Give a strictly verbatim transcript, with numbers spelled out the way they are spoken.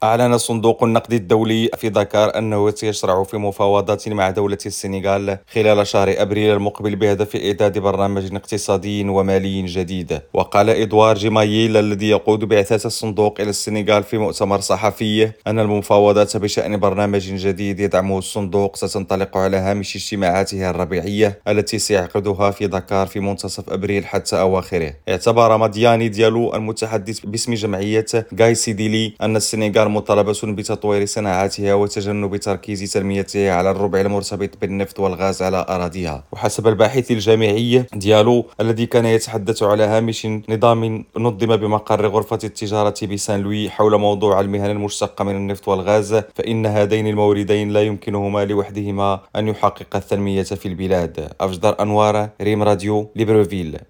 أعلن صندوق النقد الدولي في دكار أنه سيشرع في مفاوضات مع دولة السنغال خلال شهر أبريل المقبل بهدف إعداد برنامج اقتصادي ومالي جديد. وقال إدوار جمايل الذي يقود بعثة الصندوق إلى السنغال في مؤتمر صحفي أن المفاوضات بشأن برنامج جديد يدعمه الصندوق ستنطلق على هامش اجتماعاته الربيعية التي سيعقدها في دكار في منتصف أبريل حتى أواخره. اعتبر مدياني ديالو المتحدث باسم جمعية غاي سيديلي أن السنغال مطالبة بتطوير صناعاتها وتجنب تركيز تنميتها على الربع المرتبط بالنفط والغاز على أراضيها. وحسب الباحث الجامعي ديالو الذي كان يتحدث على هامش نظام نظم بمقر غرفة التجارة بسان لوي حول موضوع المهن المشتقة من النفط والغاز، فإن هذين الموردين لا يمكنهما لوحدهما أن يحققا التنمية في البلاد. أفجر أنوار، ريم راديو، ليبروفيل.